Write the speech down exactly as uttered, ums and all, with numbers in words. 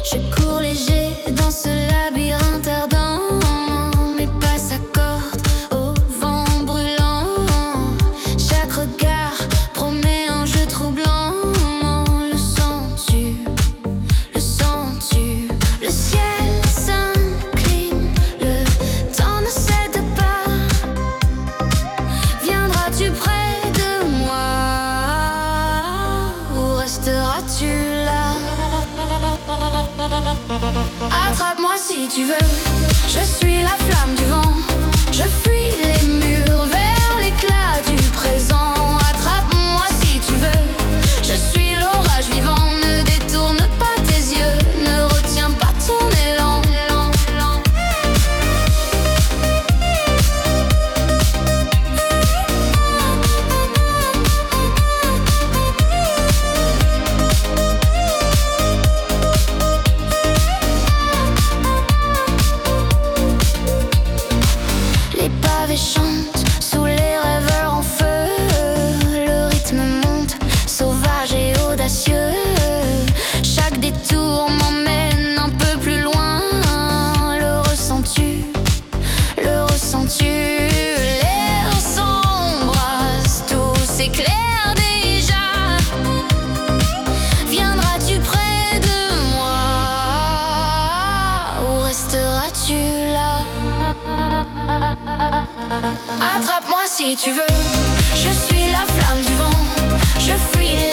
Je cours léger dans ce labyrinthe ardent. Mes pas s'accordent au vent brûlant. Chaque regard promet un jeu troublant. Le sens-tu, le sens-tu? Le ciel s'incline, le temps ne cède pas. Viendras-tu près de moi ou resteras-tu là? Attrape-moi si tu veux, je suis la flamme du vent. Je fuis les murs vers l'éclat du présent. Attrape-moi si tu veux, je suis l'orage vivant. Ne détourne pas tes yeux, ne retiens pas ton élan. Les pavés chantent sous les rêveurs en feu. Le rythme monte, sauvage et audacieux. Chaque détour m'emmène un peu plus loin. Le ressens-tu, le ressens-tu? L'air s'embrasse, tout s'éclaire déjà. Viendras-tu près de moi ou resteras-tu là? Attrape-moi si tu veux, je suis la flamme du vent. Je fuis les